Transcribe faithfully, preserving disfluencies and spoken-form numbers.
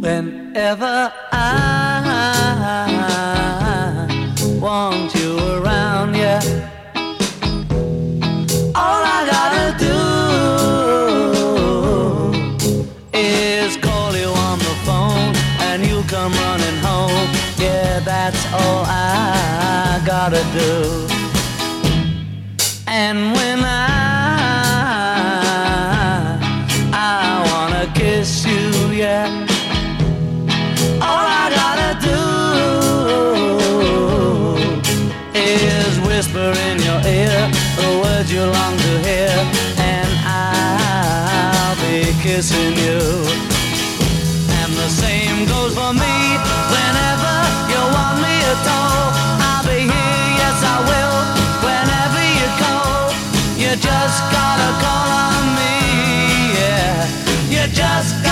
Whenever I want you around, yeah, all I gotta do is call you on the phone and you come running home. Yeah, that's all I gotta do. And when I I wanna kiss you, yeah, all I gotta do is whisper in your ear the words you long to hear, and I'll be kissing you. And the same goes for me. Whenever you want me at all, I'll be here, yes I will. Whenever you call, you just gotta call on me, yeah. You just